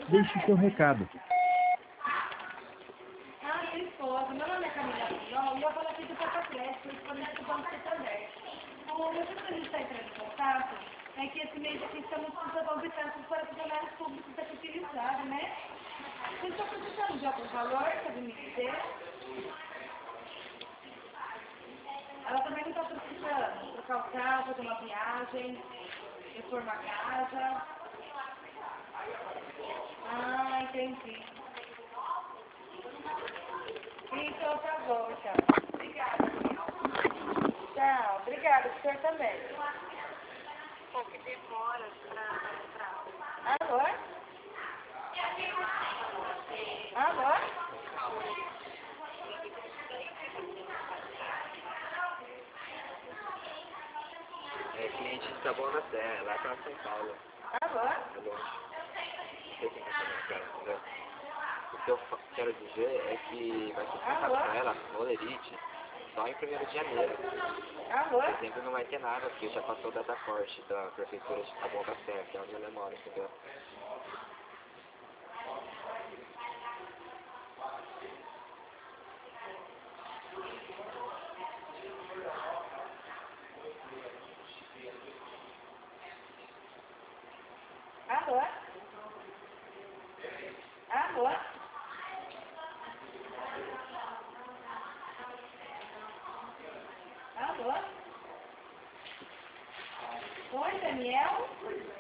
Deixe seu recado. Ah, minha esposa. Meu nome é Camila Pinhol e eu falo aqui do Pataclete, disponível do Banco Santander. O motivo que a gente está entrando em contato é que esse mês aqui estamos precisando obter para funcionários públicos aqui utilizados, né? Vocês estão precisando de algum valor, sabe me dizer? Ela também não está precisando trocar o carro, fazer uma viagem, reformar a casa. Ah, entendi. Então tá bom, então. Obrigada. Tchau. Obrigada, o senhor também. Pô, que demora pra entrar. Alô? Alô? É cliente de Taboão da Serra, lá pra São Paulo. Alô? É longe. Não sei quem vai fazer, entendeu? O que eu quero dizer é que vai ser Alô? pra ela, Molerite, só em 1º de janeiro. Alô? Setembro não vai ter nada, porque já passou o data corte da prefeitura de Taboão da Serra, que é onde ela mora, entendeu? Alô? Alô? Alô? Oi, Daniel?